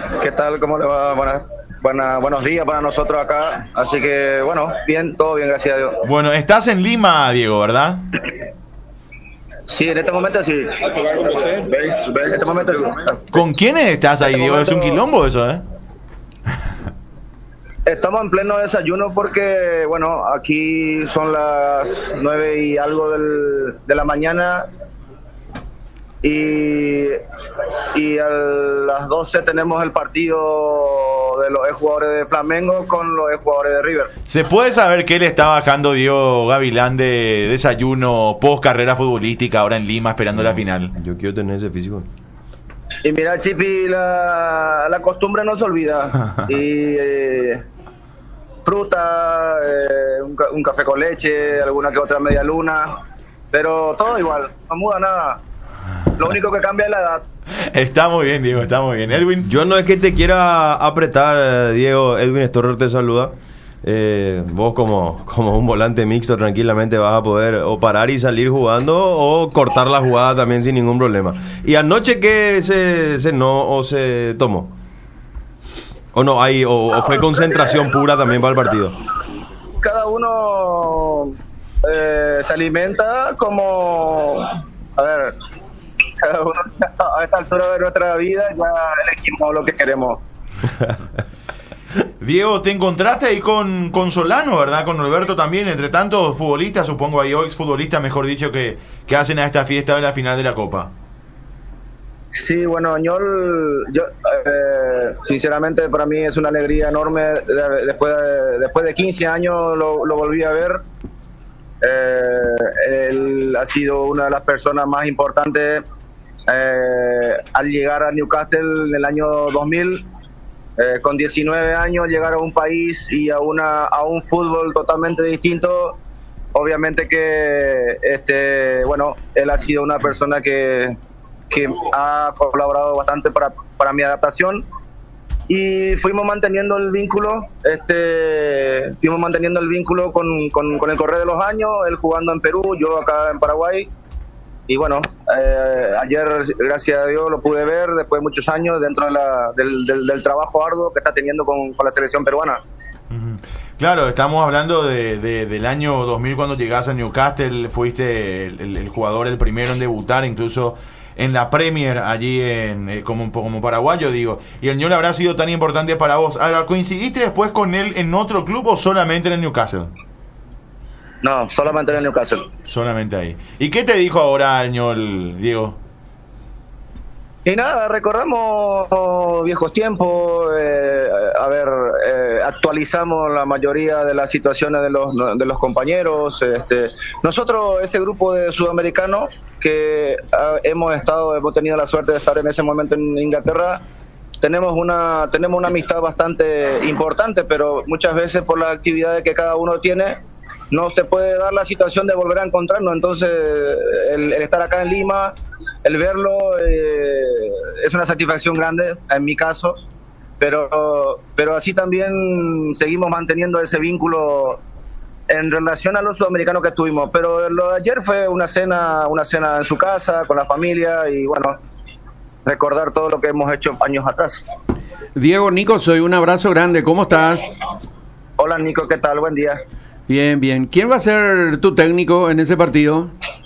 ¿Qué tal? ¿Cómo le va? Buenos días para nosotros acá. Así que, bueno, bien, todo bien, gracias a Dios. Bueno, estás en Lima, Diego, ¿verdad? Sí, en este momento sí. En este momento sí. ¿Con quiénes estás ahí, Diego? Es un quilombo eso, ¿eh? Estamos en pleno desayuno porque, bueno, aquí son las 9 y algo de la mañana y a las 12 tenemos el partido de los exjugadores de Flamengo con los exjugadores de River. ¿Se puede saber qué le está bajando Diego Gavilán de desayuno post carrera futbolística ahora en Lima esperando la final? Yo quiero tener ese físico. Y mira, Chipi, la costumbre no se olvida. Y fruta, un café con leche, alguna que otra media luna, pero todo igual, no muda nada. Lo único que cambia es la edad. Está muy bien, Diego, está muy bien. Edwin. Yo no es que te quiera apretar, Diego. Edwin Storrer te saluda. Vos como un volante mixto tranquilamente vas a poder o parar y salir jugando o cortar la jugada también sin ningún problema. ¿Y anoche qué se tomó? ¿O no hay o fue concentración pura también para el partido? Cada uno se alimenta como... A ver, cada uno a esta altura de nuestra vida ya elegimos lo que queremos. Diego, te encontraste ahí con Solano, ¿verdad? Con Roberto también, entre tantos futbolistas, supongo ahí, o exfutbolistas, mejor dicho, que hacen a esta fiesta de la final de la Copa. Sí, bueno, yo sinceramente para mí es una alegría enorme. Después de 15 años lo volví a ver. Él ha sido una de las personas más importantes al llegar a Newcastle en el año 2000. Con 19 años llegar a un país y a un fútbol totalmente distinto. Obviamente que él ha sido una persona que ha colaborado bastante para mi adaptación y fuimos manteniendo el vínculo con el correr de los años, él jugando en Perú, yo acá en Paraguay. Y bueno, ayer, gracias a Dios, lo pude ver después de muchos años dentro del trabajo arduo que está teniendo con la selección peruana. Claro, estamos hablando del año 2000 cuando llegas a Newcastle, fuiste el jugador, el primero en debutar, incluso en la Premier, allí como paraguayo, digo. Y el ñol habrá sido tan importante para vos. Ahora, ¿coincidiste después con él en otro club o solamente en el Newcastle? No, solamente en el Newcastle. Solamente ahí. ¿Y qué te dijo ahora el ñol, Diego? Y nada, recordamos viejos tiempos, actualizamos la mayoría de las situaciones de los compañeros. Nosotros, ese grupo de sudamericanos que hemos tenido la suerte de estar en ese momento en Inglaterra, tenemos una amistad bastante importante, pero muchas veces por las actividades que cada uno tiene, no se puede dar la situación de volver a encontrarnos. Entonces el estar acá en Lima, el verlo, es una satisfacción grande en mi caso, pero así también seguimos manteniendo ese vínculo en relación a los sudamericanos que estuvimos. Pero lo de ayer fue una cena en su casa con la familia y bueno, recordar todo lo que hemos hecho años atrás. Diego, Nico, soy un abrazo grande, ¿cómo estás? Hola Nico, ¿qué tal? Buen día. Bien, bien. ¿Quién va a ser tu técnico en ese partido?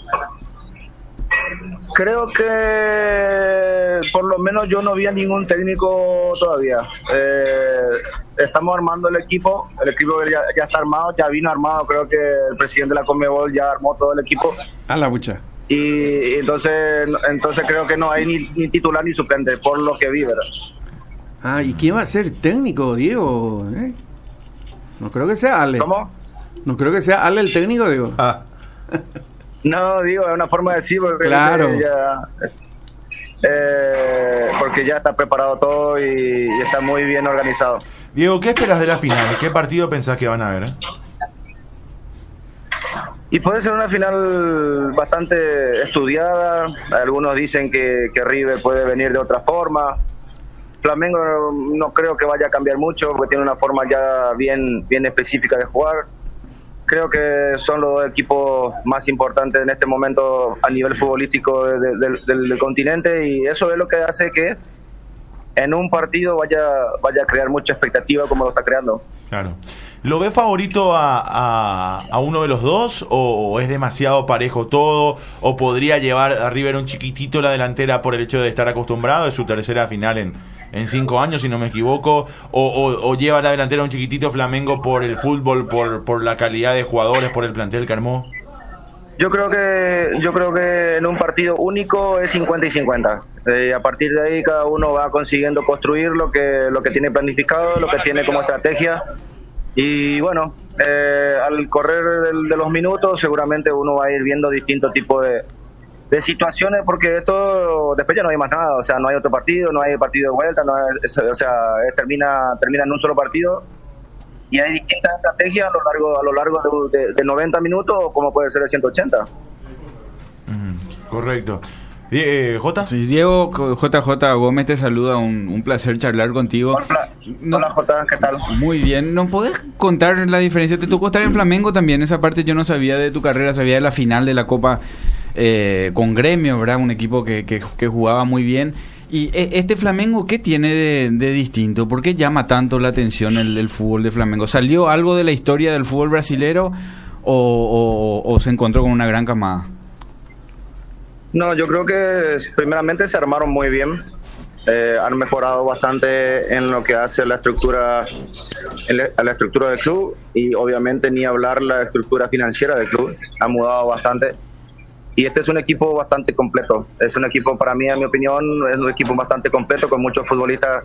Creo que por lo menos yo no vi a ningún técnico todavía. Estamos armando el equipo ya está armado, ya vino armado. Creo que el presidente de la Conmebol ya armó todo el equipo. A la bucha. Y entonces creo que no hay ni titular ni suplente, por lo que vi, ¿verdad? Ah, ¿y quién va a ser técnico, Diego? No creo que sea Ale. ¿Cómo? No creo que sea Ale el técnico, digo. No, digo, es una forma de decir porque claro. Porque ya está preparado todo y está muy bien organizado. Diego, ¿qué esperas de la final? ¿Qué partido pensás que van a ver? Y puede ser una final bastante estudiada. Algunos dicen que River puede venir de otra forma. Flamengo no creo que vaya a cambiar mucho porque tiene una forma ya bien específica de jugar. Creo que son los dos equipos más importantes en este momento a nivel futbolístico del continente, y eso es lo que hace que en un partido vaya a crear mucha expectativa como lo está creando. Claro. ¿Lo ves favorito a uno de los dos o es demasiado parejo todo? ¿O podría llevar a River un chiquitito la delantera por el hecho de estar acostumbrado? Es su tercera final en 5 años, si no me equivoco. ¿O lleva la delantera un chiquitito Flamengo por el fútbol, por la calidad de jugadores, por el plantel que armó? Yo creo que en un partido único es 50 y 50. A partir de ahí cada uno va consiguiendo construir lo que tiene planificado, lo que tiene como estrategia. Y bueno, al correr de los minutos seguramente uno va a ir viendo distintos tipos de situaciones, porque esto después ya no hay más nada, o sea, no hay otro partido, no hay partido de vuelta, termina en un solo partido y hay distintas estrategias a lo largo de 90 minutos, como puede ser el 180. Correcto. ¿Jota? Sí, Diego, JJ Gómez te saluda, un placer charlar contigo. Hola Jota, ¿qué tal? Muy bien, ¿nos podés contar la diferencia? Te tocó estar en Flamengo también, esa parte yo no sabía de tu carrera, sabía de la final de la Copa con Gremio, ¿verdad? Un equipo que jugaba muy bien. Y este Flamengo, ¿qué tiene de distinto? ¿Por qué llama tanto la atención el fútbol de Flamengo? ¿Salió algo de la historia del fútbol brasilero o se encontró con una gran camada? No, yo creo que primeramente se armaron muy bien. Han mejorado bastante en lo que hace a la estructura del club, y obviamente ni hablar la estructura financiera del club. Ha mudado bastante y este es un equipo bastante completo. Es un equipo, para mí, en mi opinión, es un equipo bastante completo, con muchos futbolistas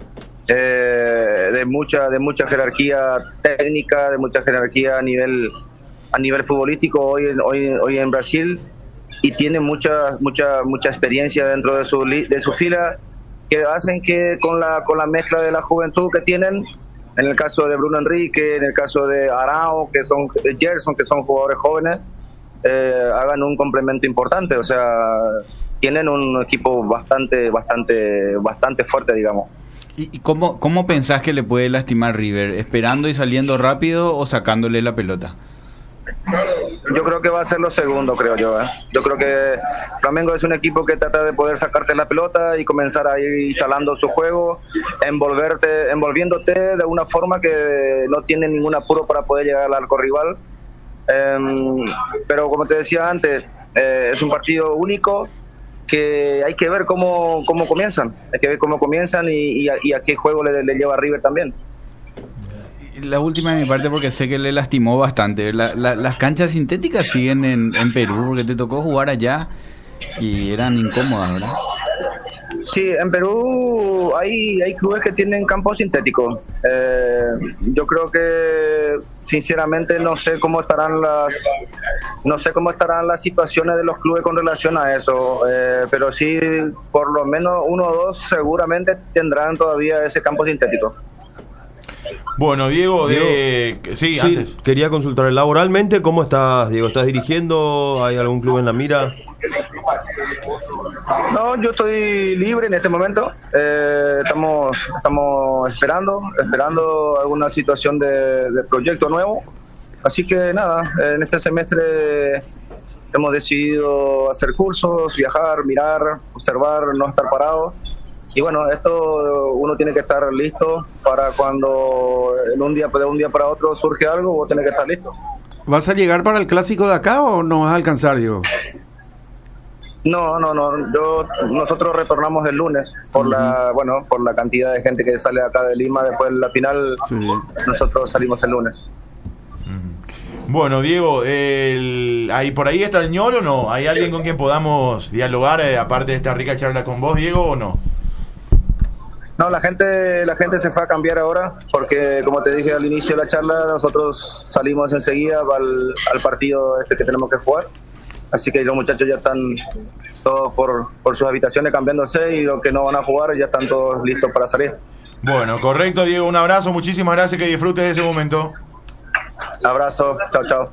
de mucha jerarquía técnica, de mucha jerarquía a nivel futbolístico hoy en Brasil, y tiene mucha experiencia dentro de su fila, que hacen que con la mezcla de la juventud que tienen, en el caso de Bruno Enrique, en el caso de Arao, de Gerson, que son jugadores jóvenes, hagan un complemento importante. O sea, tienen un equipo bastante fuerte, digamos. ¿Y cómo pensás que le puede lastimar River? ¿Esperando y saliendo rápido o sacándole la pelota? Yo creo que va a ser lo segundo, creo yo. Yo creo que Flamengo es un equipo que trata de poder sacarte la pelota y comenzar a ir instalando su juego, envolviéndote de una forma que no tiene ningún apuro para poder llegar al arco rival. Pero como te decía antes, es un partido único que hay que ver cómo comienzan. Hay que ver cómo comienzan y a qué juego le lleva a River también. La última de mi parte, porque sé que le lastimó bastante. Las canchas sintéticas siguen en Perú, porque te tocó jugar allá y eran incómodas, ¿verdad? Sí, en Perú hay clubes que tienen campos sintéticos. Yo creo que sinceramente no sé cómo estarán las situaciones de los clubes con relación a eso, pero sí, por lo menos 1 o 2 seguramente tendrán todavía ese campo sintético. Bueno, Diego, sí, antes. Quería consultar, laboralmente, ¿cómo estás, Diego? ¿Estás dirigiendo? ¿Hay algún club en la mira? No, yo estoy libre en este momento. Estamos esperando alguna situación de proyecto nuevo. Así que nada, en este semestre hemos decidido hacer cursos, viajar, mirar, observar, no estar parado. Y bueno, esto uno tiene que estar listo para cuando de un día para otro surge algo, vos tenés que estar listo. ¿Vas a llegar para el clásico de acá o no vas a alcanzar, Diego? No. Nosotros retornamos el lunes por por la cantidad de gente que sale acá de Lima después de la final. Sí. Nosotros salimos el lunes. Bueno, Diego, por ahí está el ñoro, ¿o no? ¿Hay alguien con quien podamos dialogar aparte de esta rica charla con vos, Diego, o no? No, la gente se fue a cambiar ahora, porque como te dije al inicio de la charla, nosotros salimos enseguida al partido que tenemos que jugar. Así que los muchachos ya están todos por sus habitaciones cambiándose, y los que no van a jugar ya están todos listos para salir. Bueno, correcto, Diego, un abrazo, muchísimas gracias, que disfrutes de ese momento. Abrazo, chao.